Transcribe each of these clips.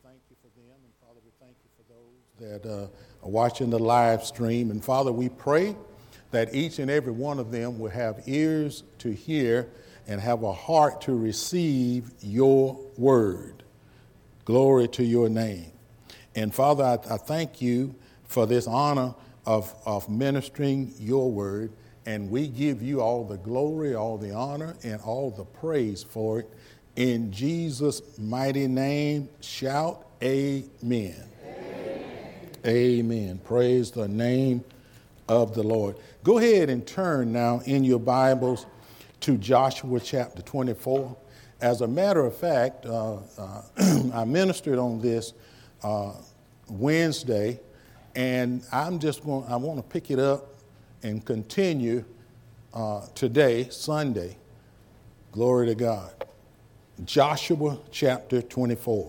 thank you for them, and Father, we thank you for those that are watching the live stream. And Father, we pray that each and every one of them will have ears to hear and have a heart to receive your word. Glory to your name. And Father, I thank you for this honor of ministering your word. And we give you all the glory, all the honor, and all the praise for it. In Jesus' mighty name, shout amen. Amen. Amen. Praise the name of the Lord. Go ahead and turn now in your Bibles to Joshua chapter 24. As a matter of fact, I ministered on this Wednesday, and I want to pick it up and continue today, Sunday. Glory to God. Joshua chapter 24.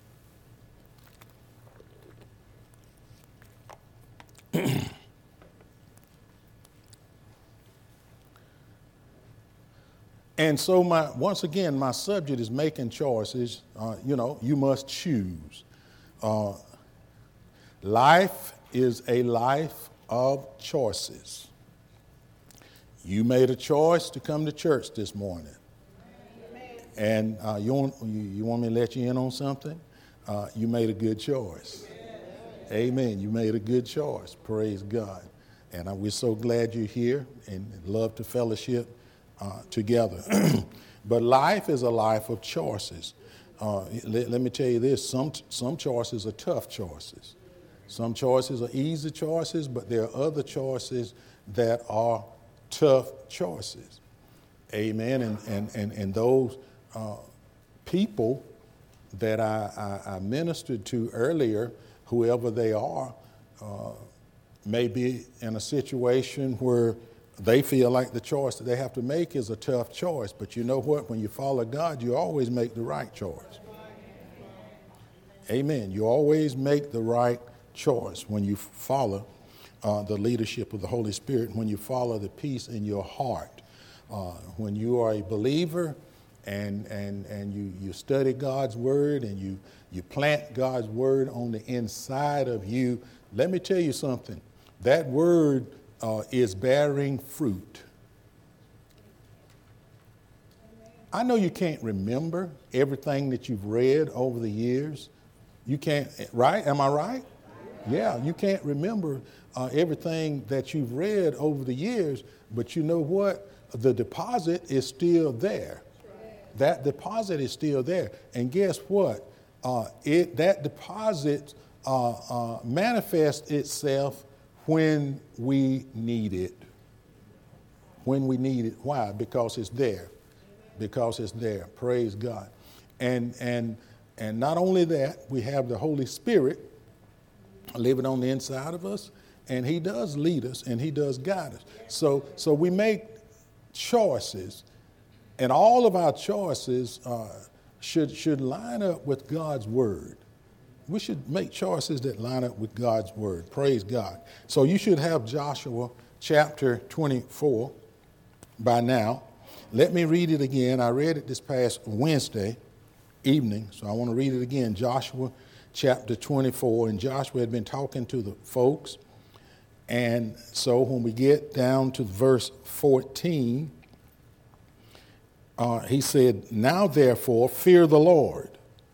And so once again, my subject is making choices. You must choose. Life is a life of choices. You made a choice to come to church this morning. And you want me to let you in on something? You made a good choice. Amen. You made a good choice. Praise God. And we're so glad you're here and love to fellowship together. But life is a life of choices. Let me tell you this. Some choices are tough choices. Some choices are easy choices, but there are other choices that are tough choices. Amen. And those people that I ministered to earlier, whoever they are, may be in a situation where they feel like the choice that they have to make is a tough choice. But you know what? When you follow God, you always make the right choice. Amen. You always make the right choice when you follow the leadership of the Holy Spirit, when you follow the peace in your heart. When you are a believer and you study God's word and you plant God's word on the inside of you, let me tell you something. That word is bearing fruit. I know you can't remember everything that you've read over the years. You can't, right? Am I right? Yeah, you can't remember everything that you've read over the years, but you know what? The deposit is still there. That deposit is still there. And guess what? That deposit manifests itself when we need it. When we need it. Why? Because it's there. Because it's there. Praise God. And not only that, we have the Holy Spirit living on the inside of us, and he does lead us and he does guide us. So we make choices, and all of our choices should line up with God's word. We should make choices that line up with God's word. Praise God. So you should have Joshua chapter 24 by now. Let me read it again. I read it this past Wednesday evening, so I want to read it again. Joshua chapter 24. And Joshua had been talking to the folks. And so when we get down to verse 14, he said, "Now therefore fear the Lord."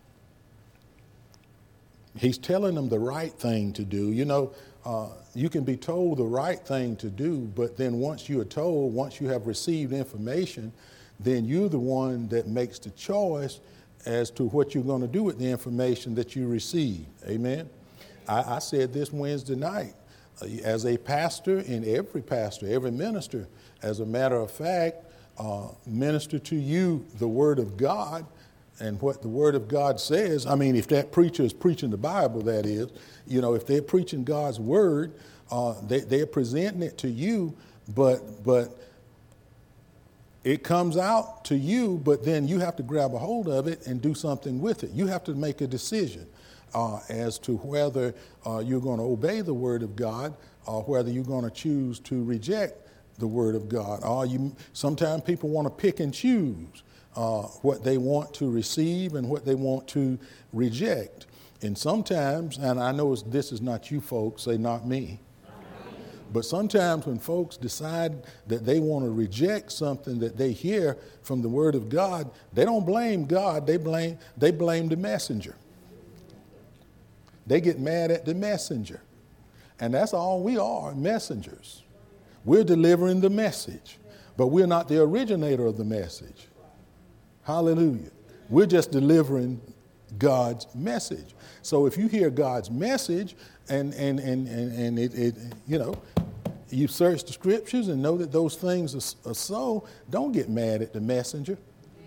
He's telling them the right thing to do. You can be told the right thing to do, but then once you are told, once you have received information, then you're the one that makes the choice as to what you're going to do with the information that you receive. Amen. I said this Wednesday night. As a pastor, and every minister, as a matter of fact, minister to you the Word of God and what the Word of God says. I mean, if that preacher is preaching the Bible, that is, if they're preaching God's Word, they're presenting it to you, but it comes out to you, but then you have to grab a hold of it and do something with it. You have to make a decision as to whether you're going to obey the Word of God or whether you're going to choose to reject the Word of God. Sometimes people want to pick and choose what they want to receive and what they want to reject. And sometimes, and I know this is not you folks, say not me, but sometimes when folks decide that they want to reject something that they hear from the Word of God, they don't blame God, they blame the messenger. They get mad at the messenger. And that's all we are, messengers. We're delivering the message, but we're not the originator of the message. Hallelujah. We're just delivering God's message. So if you hear God's message and it you know, you search the scriptures and know that those things are so, don't get mad at the messenger.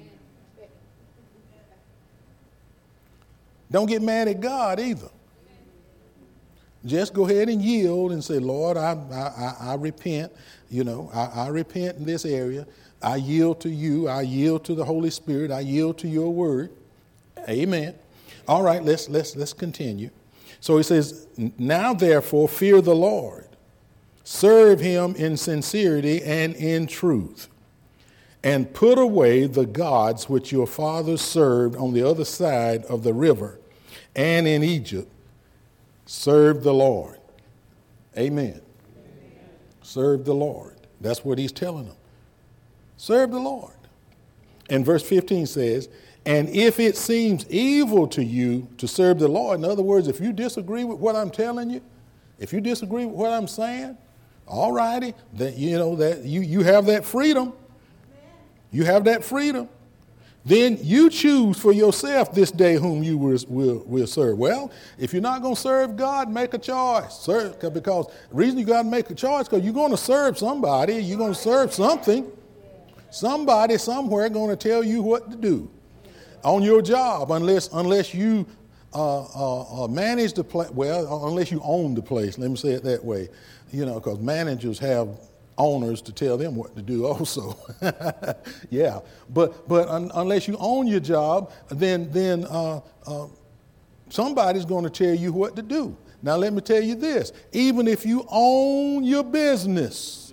Don't get mad at God either. Just go ahead and yield and say, Lord, I repent. You know, I repent in this area. I yield to you. I yield to the Holy Spirit. I yield to your word. Amen. All right, let's continue. So he says, now therefore fear the Lord. Serve him in sincerity and in truth. And put away the gods which your fathers served on the other side of the river and in Egypt. Serve the Lord. Amen. Serve the Lord. That's what he's telling them. Serve the Lord. And verse 15 says, and if it seems evil to you to serve the Lord, in other words, if you disagree with what I'm telling you, if you disagree with what I'm saying, all righty, that you know that you have that freedom. You have that freedom. Then you choose for yourself this day whom you will serve. Well, if you're not going to serve God, make a choice. Serve, because the reason you got to make a choice because you're going to serve somebody. You're going to serve something. Somebody somewhere going to tell you what to do on your job, unless you manage the place. Well, unless you own the place. Let me say it that way. You know, because managers have owners to tell them what to do also. Yeah, but unless you own your job, then somebody's going to tell you what to do. Now let me tell you this, even if you own your business,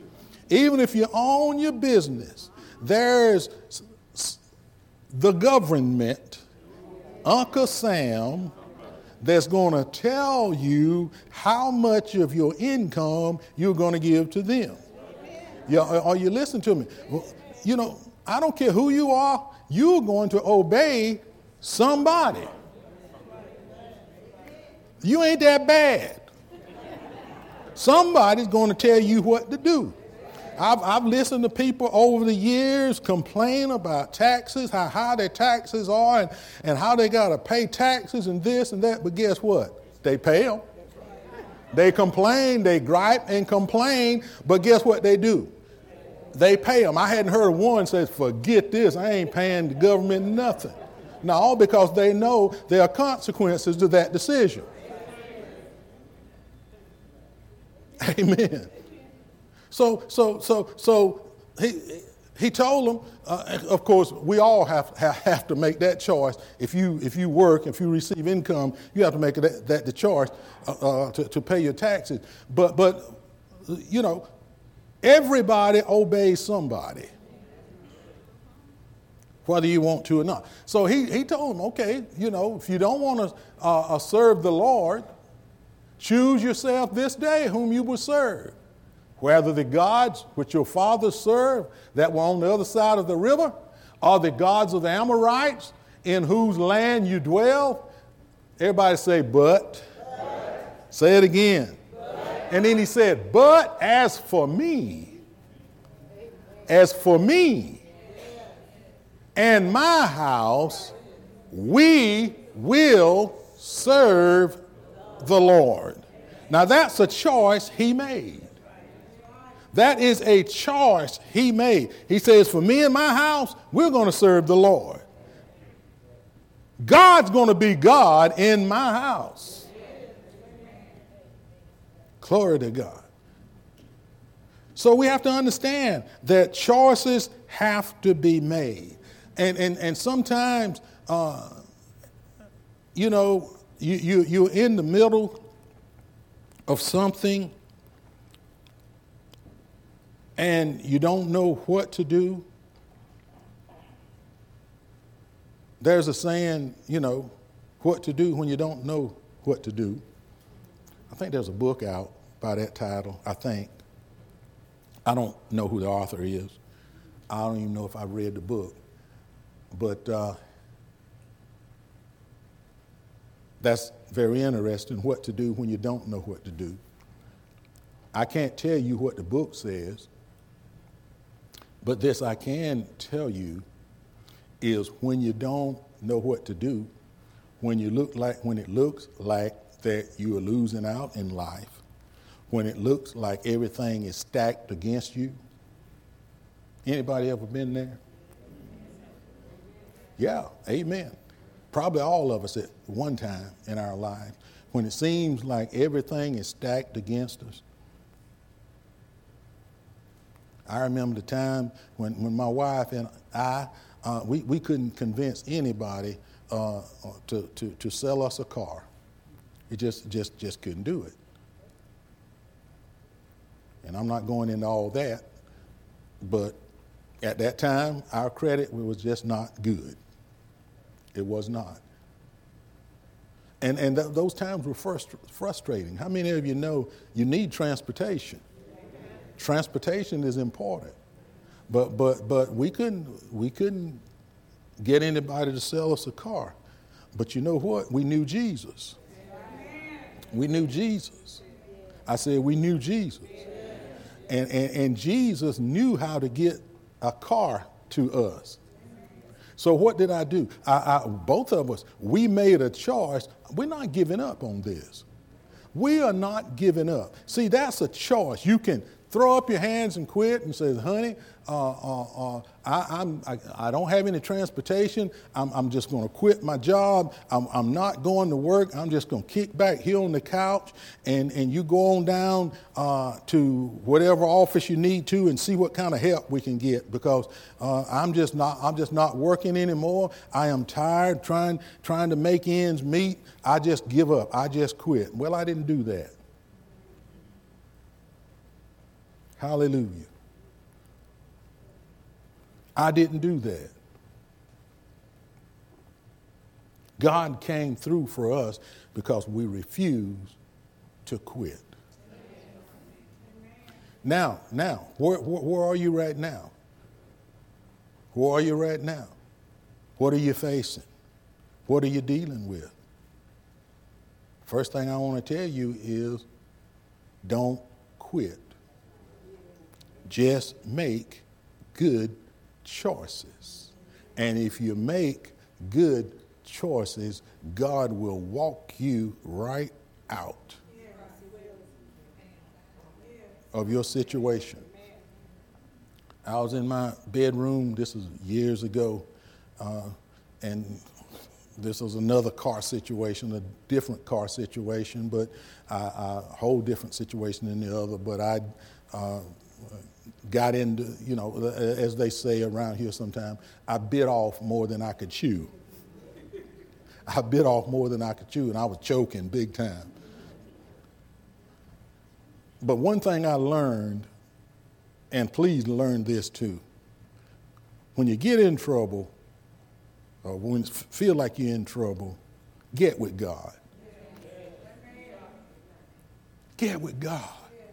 there's the government, Uncle Sam, that's going to tell you how much of your income you're going to give to them. Yeah, are you listening to me? Well, you know, I don't care who you are, you're going to obey somebody. You ain't that bad. Somebody's going to tell you what to do. I've listened to people over the years complain about taxes, how high their taxes are, and how they got to pay taxes and this and that. But guess what? They pay them. They complain, they gripe and complain, but guess what they do? They pay them. I hadn't heard of one say, forget this, I ain't paying the government nothing. Now, all because they know there are consequences to that decision. Amen. So he told them, of course, we all have to make that choice. If you work, if you receive income, you have to make that the choice to pay your taxes. But you know, everybody obeys somebody, whether you want to or not. So he told them, okay, you know, if you don't want to serve the Lord, choose yourself this day whom you will serve. Whether the gods which your fathers served that were on the other side of the river, or the gods of the Amorites in whose land you dwell. Everybody say, but. Say it again. But. And then he said, but as for me, and my house, we will serve the Lord. Now that's a choice he made. That is a choice he made. He says, for me and my house, we're going to serve the Lord. God's going to be God in my house. Glory to God. So we have to understand that choices have to be made. And sometimes, you know, you're in the middle of something and you don't know what to do. There's a saying, what to do when you don't know what to do. I think there's a book out by that title, I think. I don't know who the author is. I don't even know if I've read the book. But that's very interesting, what to do when you don't know what to do. I can't tell you what the book says, but this I can tell you is when you don't know what to do, when it looks like that you are losing out in life, when it looks like everything is stacked against you. Anybody ever been there? Yeah, amen. Probably all of us at one time in our life, when it seems like everything is stacked against us. I remember the time when my wife and I, we couldn't convince anybody to sell us a car. It just couldn't do it. And I'm not going into all that, but at that time, our credit was just not good. It was not. And those times were frustrating. How many of you know you need transportation? Transportation is important. But we couldn't get anybody to sell us a car. But you know what? We knew Jesus. We knew Jesus. I said we knew Jesus. And Jesus knew how to get a car to us. So what did I do? Both of us, we made a choice. We're not giving up on this. We are not giving up. See, that's a choice. You can throw up your hands and quit and say, honey, I don't have any transportation. I'm just going to quit my job. I'm not going to work. I'm just going to kick back here on the couch, and you go on down to whatever office you need to and see what kind of help we can get, because I'm just not working anymore. I am tired trying to make ends meet. I just give up. I just quit. Well, I didn't do that. Hallelujah. I didn't do that. God came through for us because we refused to quit. Now, where are you right now? Where are you right now? What are you facing? What are you dealing with? First thing I want to tell you is don't quit. Just make good choices. And if you make good choices, God will walk you right out of your situation. I was in my bedroom, this was years ago, and this was another car situation, a different car situation, but a whole different situation than the other. But I got into, as they say around here sometimes, I bit off more than I could chew. I bit off more than I could chew, and I was choking big time. But one thing I learned, and please learn this too, when you get in trouble, or when you feel like you're in trouble, get with God. Get with God.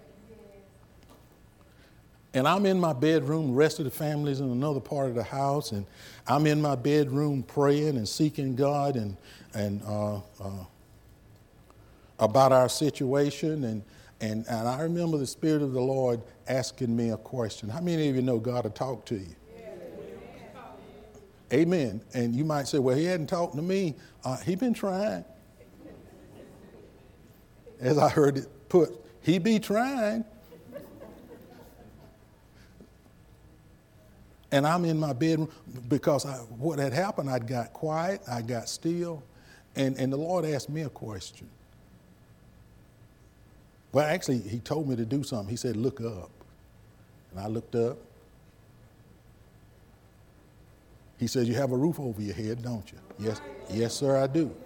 And I'm in my bedroom, the rest of the family's in another part of the house, and I'm in my bedroom praying and seeking God and about our situation. And I remember the Spirit of the Lord asking me a question. How many of you know God will talk to you? Amen. And you might say, well, he hadn't talked to me. He been trying. As I heard it put, he be trying. And I'm in my bedroom because what had happened, I got quiet, I got still, and the Lord asked me a question. Well, actually, he told me to do something. He said, look up. And I looked up. He said, you have a roof over your head, don't you? Yes, sir, I do.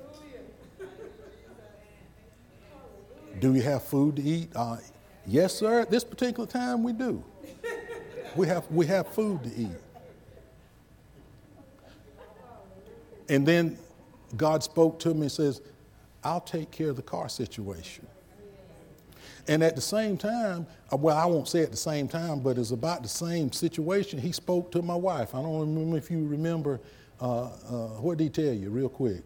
Do you have food to eat? Yes, sir, at this particular time we do. We have food to eat. And then God spoke to me and says, I'll take care of the car situation. And at the same time, well, I won't say at the same time, but it's about the same situation. He spoke to my wife. I don't remember if you remember. What did he tell you real quick?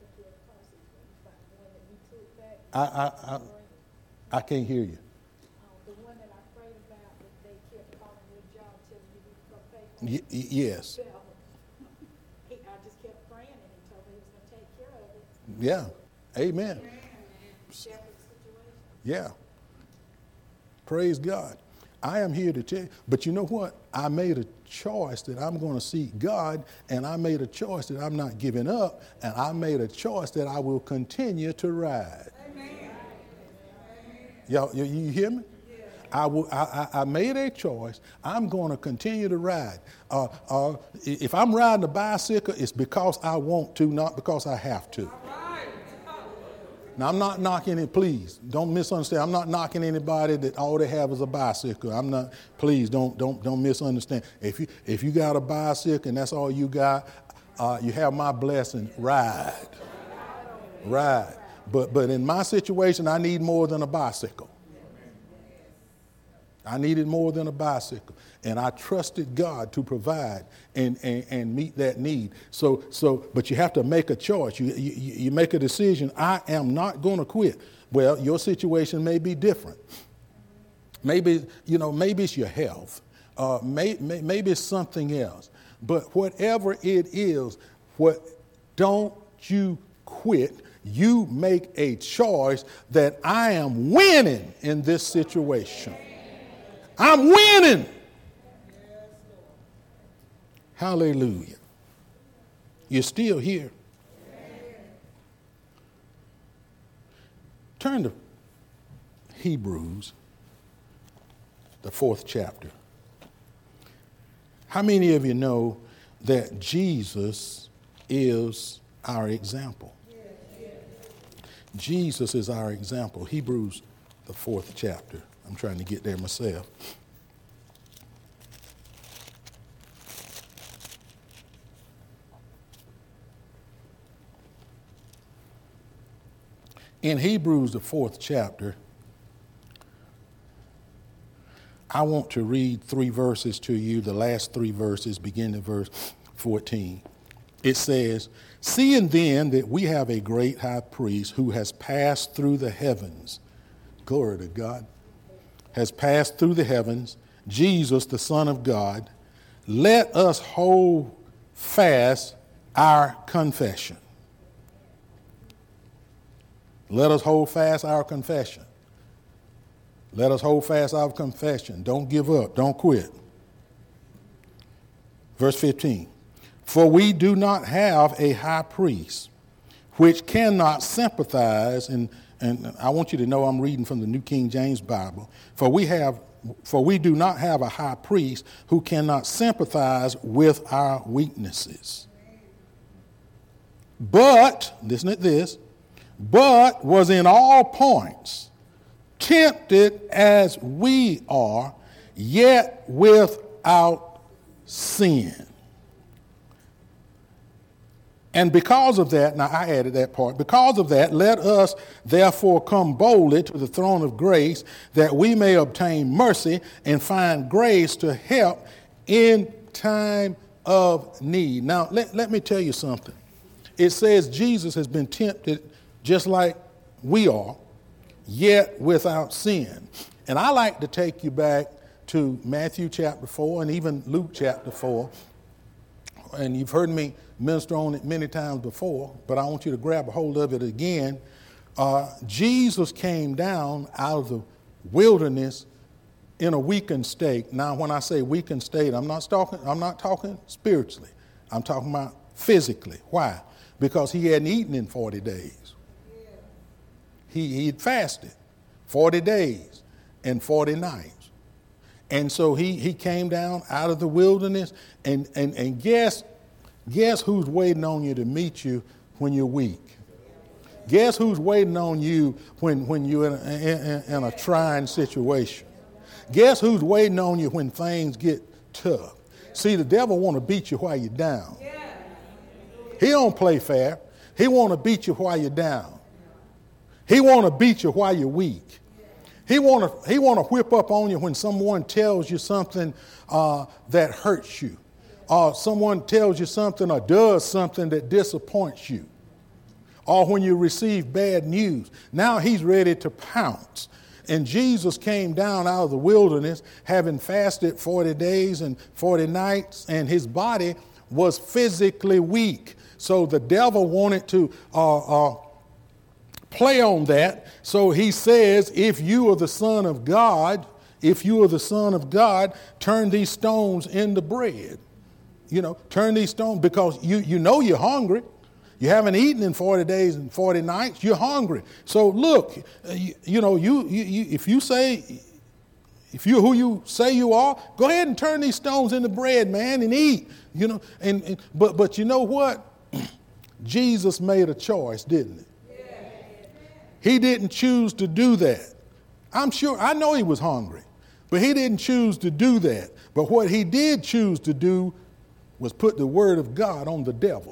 I can't hear you. The one that I prayed about, that they kept calling your job, telling you to come pay for it. Yes. I just kept praying, and he told me he was going to take care of it. Yeah. Amen. Shepherd situation. Yeah. Praise God. I am here to tell you. But you know what? I made a choice that I'm going to seek God, and I made a choice that I'm not giving up, and I made a choice that I will continue to ride. Amen. Y'all, you hear me? I made a choice. I'm going to continue to ride. If I'm riding a bicycle, it's because I want to, not because I have to. Now, I'm not knocking it, please. Don't misunderstand. I'm not knocking anybody that all they have is a bicycle. I'm not, please don't misunderstand. If you got a bicycle and that's all you got, you have my blessing. Ride. But in my situation, I need more than a bicycle. I needed more than a bicycle. And I trusted God to provide and meet that need. But you have to make a choice. You make a decision. I am not going to quit. Well, your situation may be different. Maybe it's your health. Maybe it's something else. But whatever it is, don't you quit. You make a choice that I am winning in this situation. I'm winning. Hallelujah. You're still here. Turn to Hebrews, the 4th chapter. How many of you know that Jesus is our example? Jesus is our example. Hebrews, the 4th chapter. I'm trying to get there myself. In Hebrews, the 4th chapter, I want to read 3 verses to you, the last 3 verses, beginning at verse 14. It says, "Seeing then that we have a great high priest who has passed through the heavens," glory to God, has passed through the heavens, Jesus, the Son of God, let us hold fast our confession. Let us hold fast our confession. Let us hold fast our confession. Don't give up. Don't quit. Verse 15. "For we do not have a high priest which cannot sympathize," and I want you to know I'm reading from the New King James Bible. For we do not have a high priest who cannot sympathize with our weaknesses. But, listen to this, but was in all points tempted as we are, yet without sin. And because of that, now I added that part, because of that, let us therefore come boldly to the throne of grace, that we may obtain mercy and find grace to help in time of need. Now, let me tell you something. It says Jesus has been tempted just like we are, yet without sin. And I like to take you back to Matthew chapter 4 and even Luke chapter 4. And you've heard me minister on it many times before, but I want you to grab a hold of it again. Jesus came down out of the wilderness in a weakened state. Now, when I say weakened state, I'm not talking spiritually. I'm talking about physically. Why? Because he hadn't eaten in 40 days. He had fasted 40 days and 40 nights. And so he came down out of the wilderness, and guess who's waiting on you to meet you when you're weak? Guess who's waiting on you when you're in a trying situation? Guess who's waiting on you when things get tough? See, the devil want to beat you while you're down. He don't play fair. He want to beat you while you're down. He want to beat you while you're weak. He want to whip up on you when someone tells you something that hurts you, or someone tells you something or does something that disappoints you, or when you receive bad news. Now he's ready to pounce. And Jesus came down out of the wilderness having fasted 40 days and 40 nights, and his body was physically weak. So the devil wanted to play on that. So he says, if you are the Son of God, turn these stones into bread. Turn these stones, because you know you're hungry. You haven't eaten in 40 days and 40 nights. You're hungry. So look, if you're who you say you are, go ahead and turn these stones into bread, man, and eat. But you know what? Jesus made a choice, didn't he? He didn't choose to do that. I know he was hungry, but he didn't choose to do that. But what he did choose to do was put the word of God on the devil.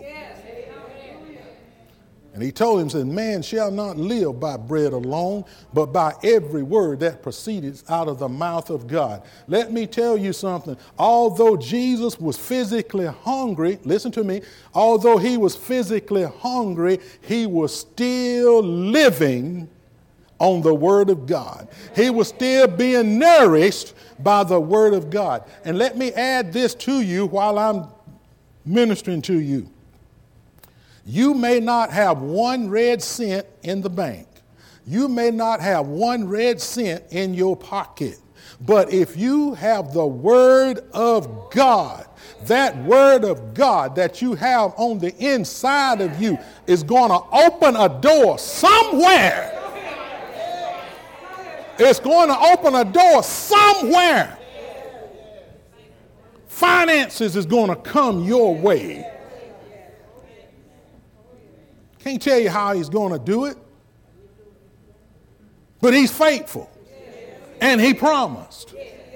And he told him, said, man shall not live by bread alone, but by every word that proceeds out of the mouth of God. Let me tell you something. Although Jesus was physically hungry, listen to me, although he was physically hungry, he was still living on the word of God. He was still being nourished by the word of God. And let me add this to you while I'm ministering to you. You may not have 1 red cent in the bank. You may not have 1 red cent in your pocket. But if you have the word of God, that word of God that you have on the inside of you is going to open a door somewhere. It's going to open a door somewhere. Finances is going to come your way. Can't tell you how he's going to do it, but he's faithful, and he promised.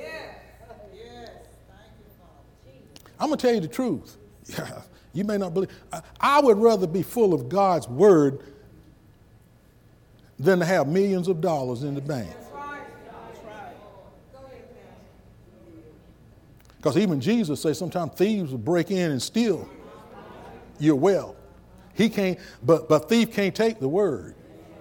I'm going to tell you the truth. You may not believe. I would rather be full of God's word than to have millions of dollars in the bank. Because even Jesus says sometimes thieves will break in and steal your wealth. He can't, but thief can't take the word.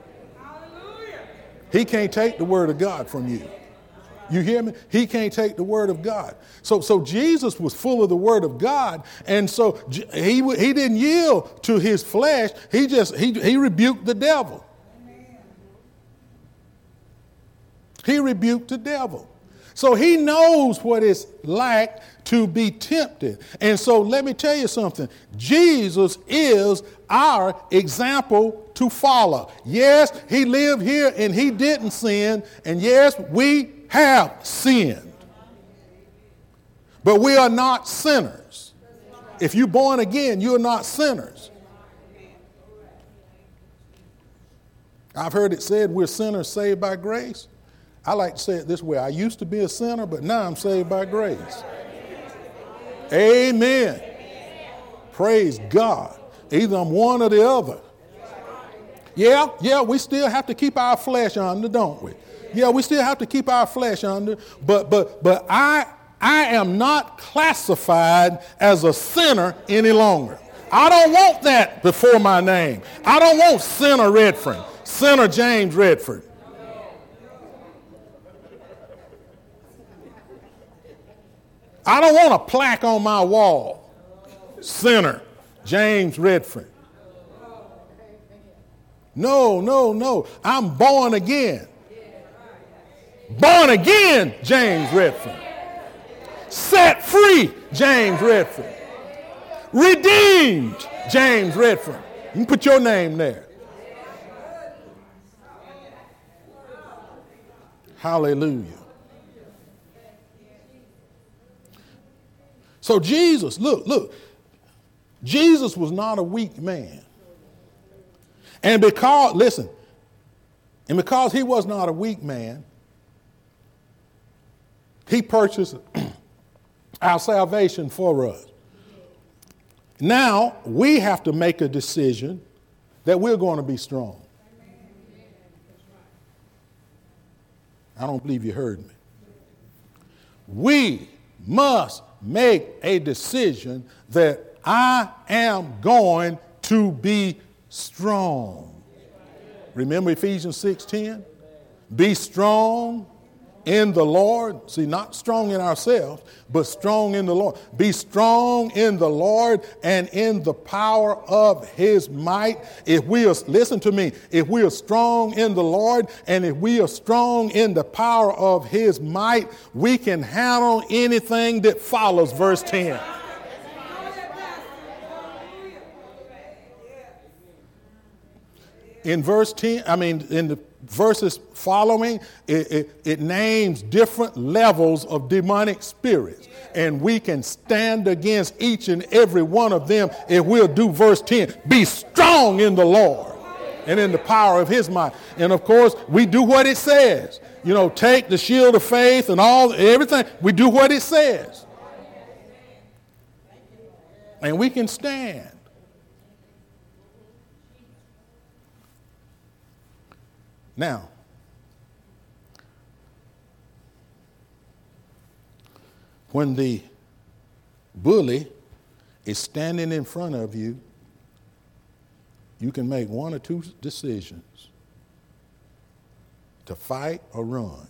He can't take the word of God from you. You hear me? He can't take the word of God. So Jesus was full of the word of God, and so he didn't yield to his flesh. He rebuked the devil. He rebuked the devil. So he knows what it's like to be tempted. And so let me tell you something. Jesus is our example to follow. Yes, he lived here and he didn't sin. And yes, we have sinned. But we are not sinners. If you're born again, you're not sinners. I've heard it said we're sinners saved by grace. I like to say it this way. I used to be a sinner, but now I'm saved by grace. Amen. Praise God. Either I'm one or the other. Yeah, we still have to keep our flesh under, don't we? Yeah, we still have to keep our flesh under, but I am not classified as a sinner any longer. I don't want that before my name. I don't want Sinner Redford, Sinner James Redford. I don't want a plaque on my wall. Sinner, James Redford. No. I'm born again. Born again, James Redford. Set free, James Redford. Redeemed, James Redford. You can put your name there. Hallelujah. So Jesus, look, Jesus was not a weak man. And because he was not a weak man, he purchased our salvation for us. Now we have to make a decision that we're going to be strong. I don't believe you heard me. We must make a decision that I am going to be strong. Remember Ephesians 6:10? Be strong in the Lord. See, not strong in ourselves, but strong in the Lord. Be strong in the Lord and in the power of his might. If we are, listen to me, if we are strong in the Lord and if we are strong in the power of his might, we can handle anything that follows verse 10. In verse 10, in the verses following, it names different levels of demonic spirits. And we can stand against each and every one of them if we'll do verse 10. Be strong in the Lord and in the power of his might. And of course, we do what it says. You know, take the shield of faith and everything. We do what it says. And we can stand. Now, when the bully is standing in front of you, you can make one or two decisions: to fight or run.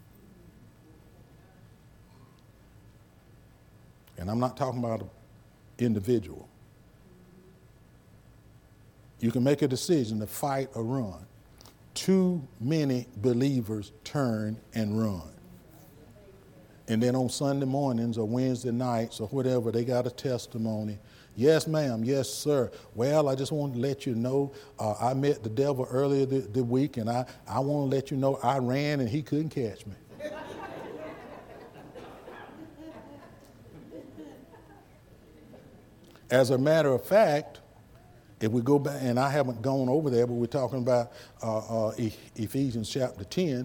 And I'm not talking about an individual. You can make a decision to fight or run. Too many believers turn and run. And then on Sunday mornings or Wednesday nights or whatever, they got a testimony. Yes, ma'am. Yes, sir. Well, I just want to let you know, I met the devil earlier the week, and I want to let you know I ran and he couldn't catch me. As a matter of fact, if we go back, and I haven't gone over there, but we're talking about Ephesians chapter 10,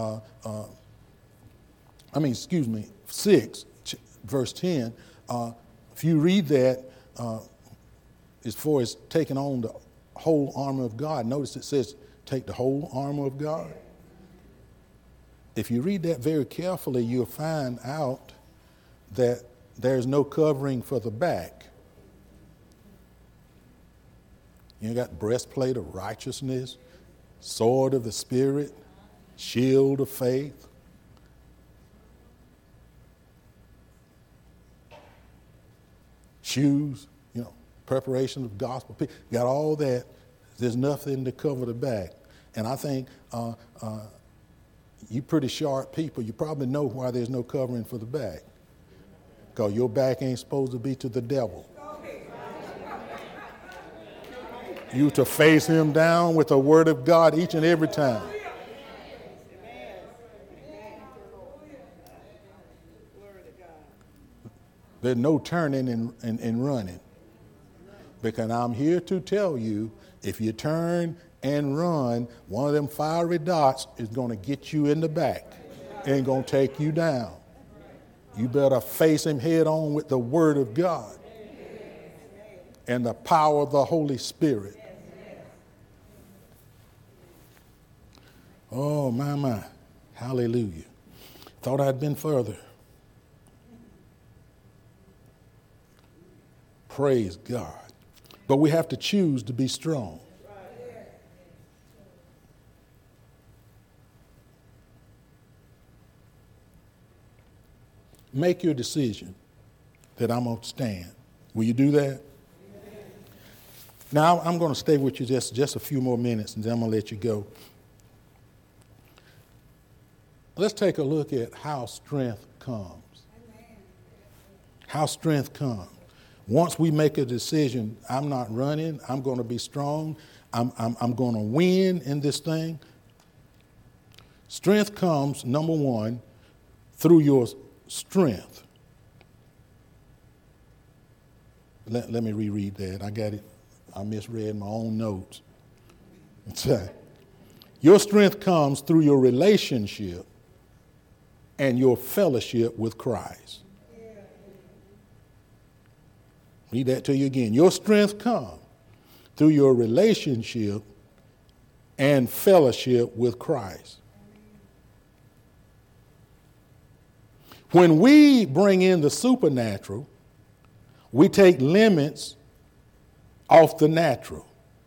6, verse 10. If you read that, as far as taking on the whole armor of God, notice it says take the whole armor of God. If you read that very carefully, you'll find out that there's no covering for the back. You got breastplate of righteousness, sword of the Spirit, shield of faith. Shoes, preparation of gospel. You got all that. There's nothing to cover the back. And I think you pretty sharp people, you probably know why there's no covering for the back. Because your back ain't supposed to be to the devil. You to face him down with the word of God each and every time. There's no turning and running. Because I'm here to tell you, if you turn and run, one of them fiery dots is going to get you in the back and going to take you down. You better face him head on with the word of God and the power of the Holy Spirit. Oh, my. Hallelujah. Thought I'd been further. Praise God. But we have to choose to be strong. Make your decision that I'm going to stand. Will you do that? Now, I'm going to stay with you just a few more minutes, and then I'm going to let you go. Let's take a look at how strength comes. How strength comes. Once we make a decision, I'm not running, I'm going to be strong, I'm going to win in this thing. Strength comes, number one, through your strength. Let me reread that. I got it. I misread my own notes. Your strength comes through your relationship and your fellowship with Christ. Read that to you again. Your strength comes through your relationship and fellowship with Christ. When we bring in the supernatural, we take limits off the natural.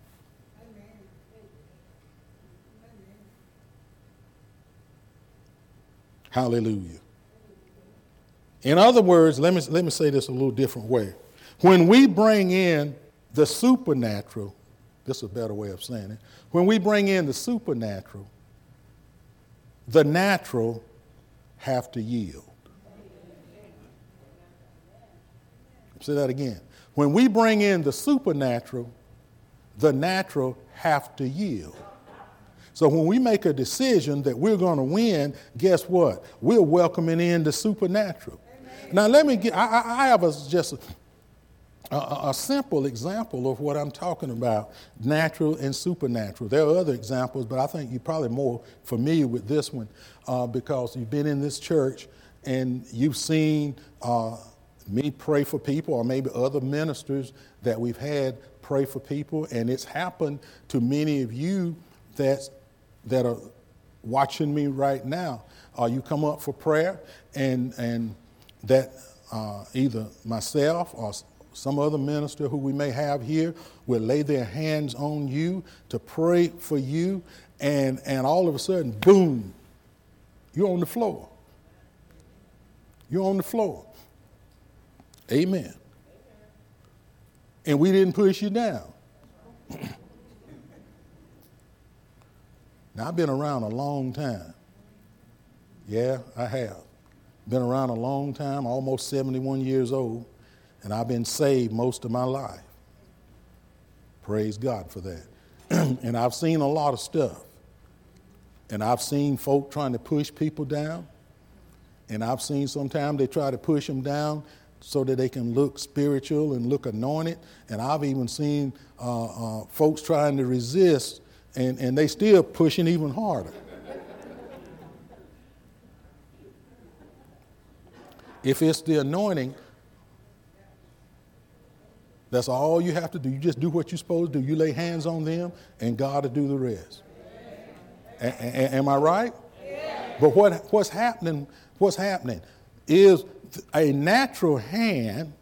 Hallelujah. In other words, let me say this a little different way. When we bring in the supernatural, this is a better way of saying it. When we bring in the supernatural, the natural have to yield. Say that again. When we bring in the supernatural, the natural have to yield. So when we make a decision that we're going to win, guess what? We're welcoming in the supernatural. Amen. Now let me get, I have just a simple example of what I'm talking about, natural and supernatural. There are other examples, but I think you're probably more familiar with this one because you've been in this church and you've seen me pray for people, or maybe other ministers that we've had pray for people, and it's happened to many of you that are watching me right now. You come up for prayer, and that either myself or some other minister who we may have here will lay their hands on you to pray for you, and all of a sudden, boom, you're on the floor. You're on the floor. Amen. And we didn't push you down. Now, I've been around a long time. Yeah, I have. Been around a long time, almost 71 years old, and I've been saved most of my life. Praise God for that. And I've seen a lot of stuff. And I've seen folk trying to push people down. And I've seen sometimes they try to push them down so that they can look spiritual and look anointed. And I've even seen folks trying to resist, and they still pushing even harder. If it's the anointing, that's all you have to do. You just do what you're supposed to do. You lay hands on them, and God will do the rest. Am I right? But what's happening is a natural hand,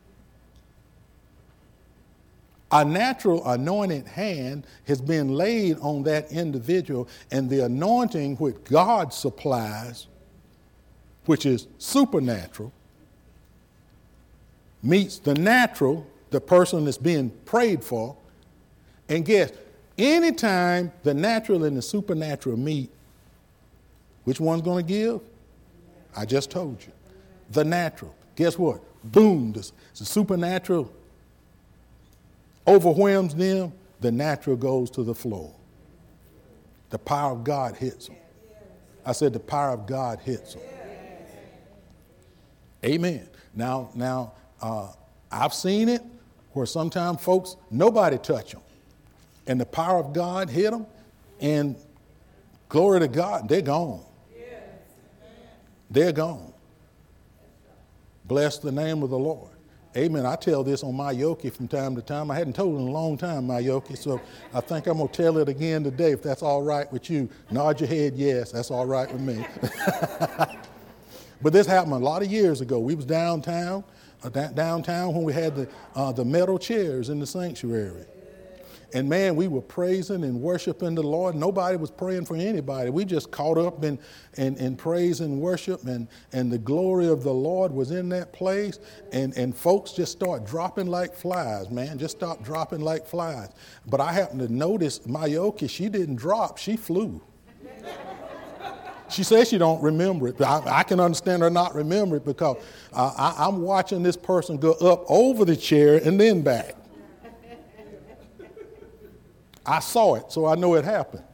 a natural anointed hand has been laid on that individual, and the anointing which God supplies, which is supernatural, meets the natural, the person that's being prayed for. And guess, anytime the natural and the supernatural meet, which one's going to give? I just told you. The natural. Guess what? Boom, the supernatural overwhelms them. The natural goes to the floor. The power of God hits them. I said the power of God hits them. Amen. Now, I've seen it where sometimes folks, nobody touch them. And the power of God hit them, and glory to God, they're gone. They're gone. Bless the name of the Lord. Amen. I tell this on my Yoki from time to time. I hadn't told it in a long time, my Yoki, so I think I'm going to tell it again today, if that's all right with you. Nod your head, yes, that's all right with me. But this happened a lot of years ago. We was downtown when we had the metal chairs in the sanctuary. And man, we were praising and worshiping the Lord. Nobody was praying for anybody. We just caught up in praise and worship, and the glory of the Lord was in that place. And folks just start dropping like flies, man. Just start dropping like flies. But I happened to notice Mayoki, she didn't drop, she flew. She says she don't remember it, but I can understand her not remember it because I'm watching this person go up over the chair and then back. I saw it, so I know it happened.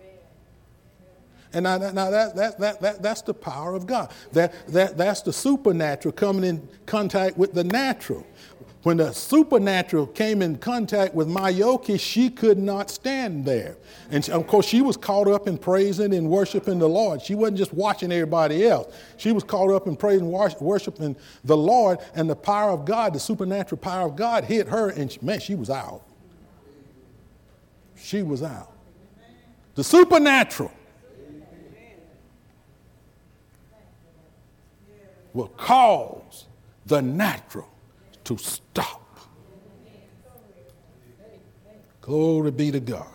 And now that's the power of God. That's the supernatural coming in contact with the natural. when the supernatural came in contact with Mayoki, she could not stand there. And of course, she was caught up in praising and worshiping the Lord. She wasn't just watching everybody else. She was caught up in praising and worshiping the Lord, and the power of God, the supernatural power of God hit her, and she was out. She was out. The supernatural will cause the natural to stop. Glory be to God.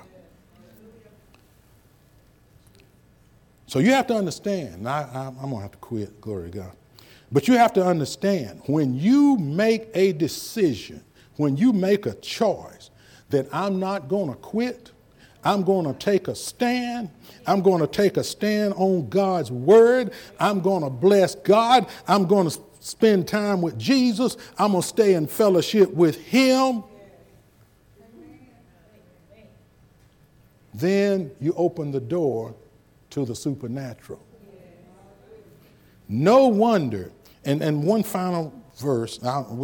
So you have to understand, I'm going to have to quit, glory to God. But you have to understand, when you make a decision, when you make a choice that I'm not going to quit, I'm going to take a stand. I'm going to take a stand on God's word. I'm going to bless God. I'm going to spend time with Jesus. I'm going to stay in fellowship with him. Then you open the door to the supernatural. No wonder, and one final verse,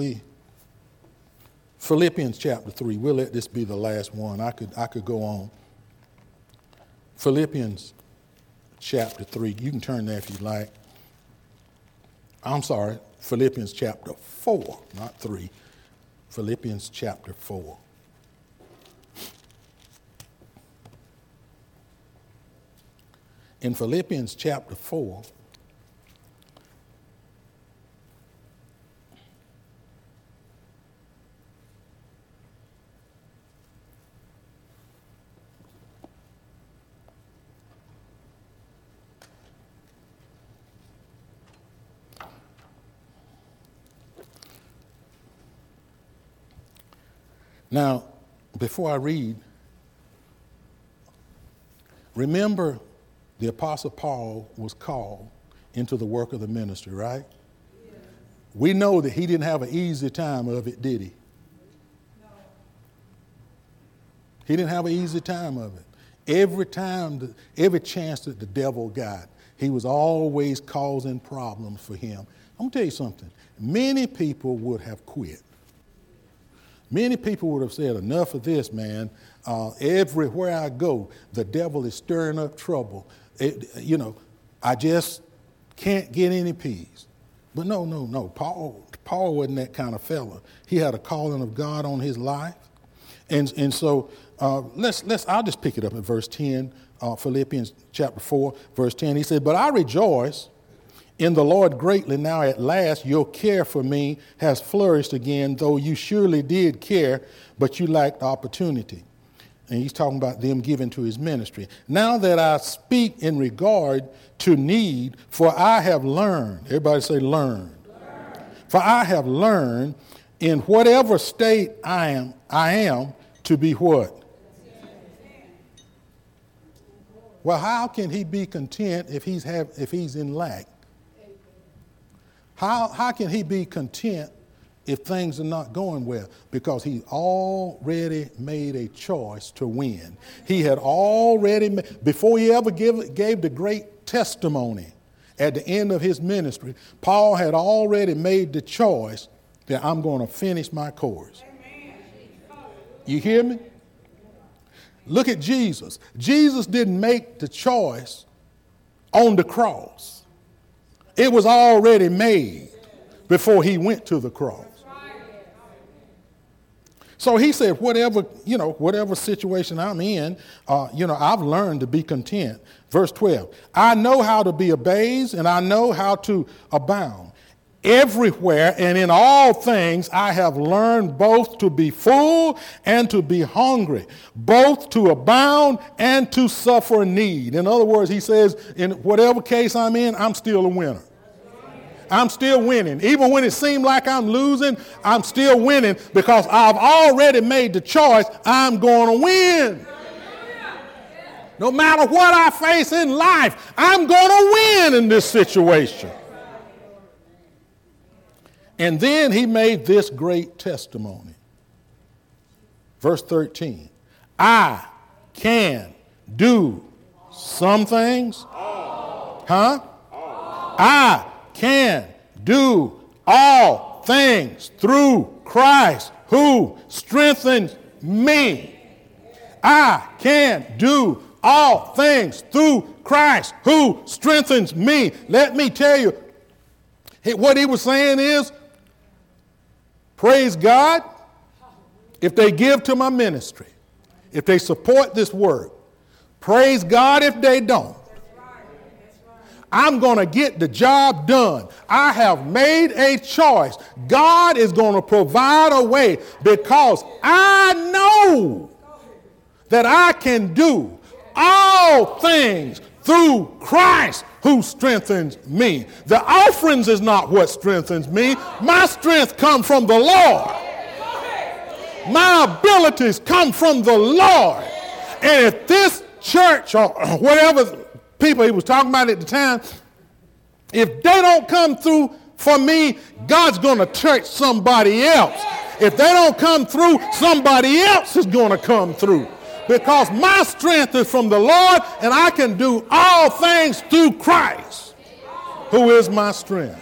Philippians chapter 3, we'll let this be the last one. I could go on. Philippians chapter 3, you can turn there if you like. I'm sorry, Philippians chapter 4, not 3. Philippians chapter 4. In Philippians chapter 4, now, before I read, remember the Apostle Paul was called into the work of the ministry, right? Yes. We know that he didn't have an easy time of it, did he? No. He didn't have an easy time of it. Every chance that the devil got, he was always causing problems for him. I'm going to tell you something. Many people would have quit. Many people would have said, enough of this, man. Everywhere I go, the devil is stirring up trouble. I just can't get any peace. But no. Paul wasn't that kind of fella. He had a calling of God on his life. And so I'll just pick it up at verse 10, Philippians chapter 4, verse 10. He said, but I rejoice in the Lord greatly now at last your care for me has flourished again, though you surely did care, but you lacked opportunity. And he's talking about them giving to his ministry. Now that I speak in regard to need, for I have learned, everybody say learned. For I have learned in whatever state I am to be what? Well, how can he be content if he's in lack? How can he be content if things are not going well? Because he already made a choice to win. He had already, before he ever gave the great testimony at the end of his ministry, Paul had already made the choice that I'm going to finish my course. You hear me? Look at Jesus. Jesus didn't make the choice on the cross. It was already made before he went to the cross. So he said, whatever situation I'm in, I've learned to be content. Verse 12, I know how to be abased and I know how to abound. Everywhere and in all things I have learned both to be full and to be hungry, both to abound and to suffer need. In other words, he says, in whatever case I'm in, I'm still a winner. I'm still winning. Even when it seemed like I'm losing, I'm still winning because I've already made the choice I'm going to win. No matter what I face in life, I'm going to win in this situation. And then he made this great testimony. Verse 13, I can do some things. I can do all things through Christ who strengthens me. I can do all things through Christ who strengthens me. Let me tell you, what he was saying is, praise God if they give to my ministry, if they support this work. Praise God if they don't. I'm going to get the job done. I have made a choice. God is going to provide a way because I know that I can do all things through Christ who strengthens me. The offerings is not what strengthens me. My strength comes from the Lord. My abilities come from the Lord. And if this church or whatever people he was talking about at the time, if they don't come through for me, God's going to touch somebody else. If they don't come through, somebody else is going to come through. Because my strength is from the Lord, and I can do all things through Christ, who is my strength.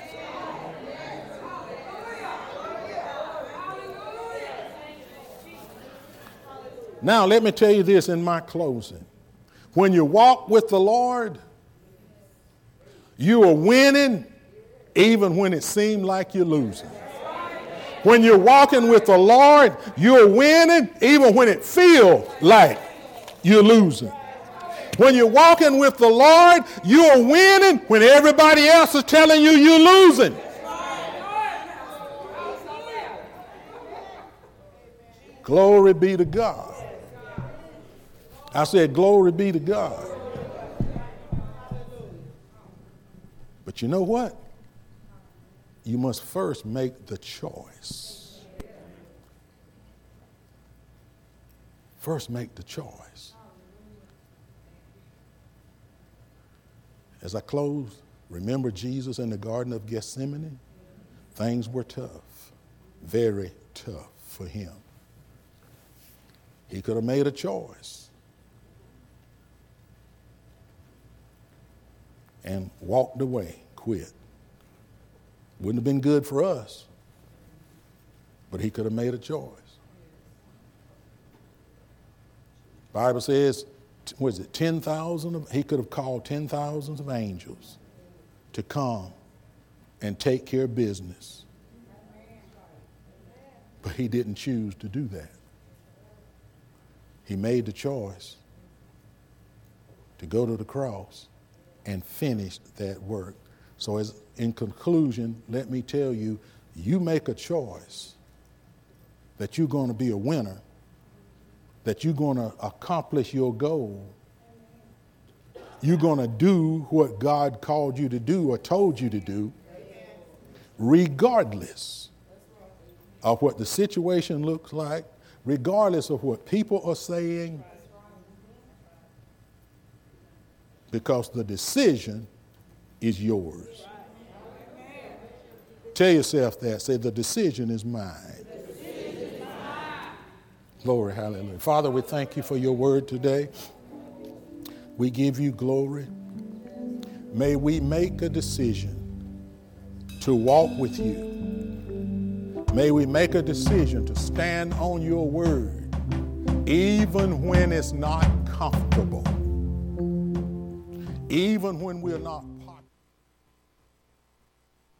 Now, let me tell you this in my closing. When you walk with the Lord, you are winning even when it seems like you're losing. When you're walking with the Lord, you're winning even when it feels like you're losing. When you're walking with the Lord, you're winning when everybody else is telling you you're losing. Glory be to God. I said, glory be to God. But you know what? You must first make the choice. First make the choice. As I close, remember Jesus in the Garden of Gethsemane? Things were tough, very tough for him. He could have made a choice and walked away, quit. Wouldn't have been good for us, but he could have made a choice. Bible says, what is it, 10,000? He could have called 10,000s of angels to come and take care of business. But he didn't choose to do that. He made the choice to go to the cross and finish that work. So as in conclusion, let me tell you, you make a choice that you're going to be a winner, that you're going to accomplish your goal. You're going to do what God called you to do or told you to do, regardless of what the situation looks like, regardless of what people are saying, because the decision is yours. Tell yourself that. Say, the decision is mine. Glory, hallelujah. Father, we thank you for your word today. We give you glory. May we make a decision to walk with you. May we make a decision to stand on your word, even when it's not comfortable, even when we're not